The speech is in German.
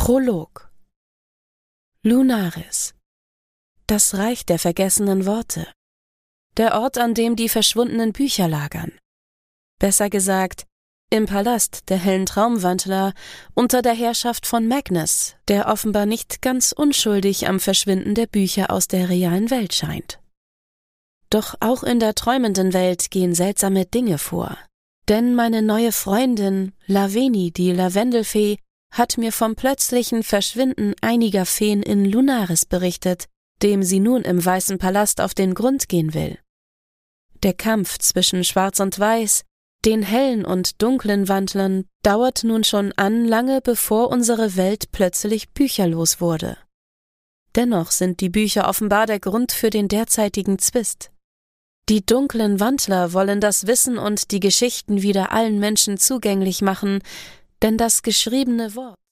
Prolog. Lunaris. Das Reich der vergessenen Worte. Der Ort, an dem die verschwundenen Bücher lagern. Besser gesagt, im Palast der hellen Traumwandler unter der Herrschaft von Magnus, der offenbar nicht ganz unschuldig am Verschwinden der Bücher aus der realen Welt scheint. Doch auch in der träumenden Welt gehen seltsame Dinge vor. Denn meine neue Freundin, Laveni, die Lavendelfee, hat mir vom plötzlichen Verschwinden einiger Feen in Lunaris berichtet, dem sie nun im Weißen Palast auf den Grund gehen will. Der Kampf zwischen Schwarz und Weiß, den hellen und dunklen Wandlern, dauert nun schon an, lange bevor unsere Welt plötzlich bücherlos wurde. Dennoch sind die Bücher offenbar der Grund für den derzeitigen Zwist. Die dunklen Wandler wollen das Wissen und die Geschichten wieder allen Menschen zugänglich machen, denn das geschriebene Wort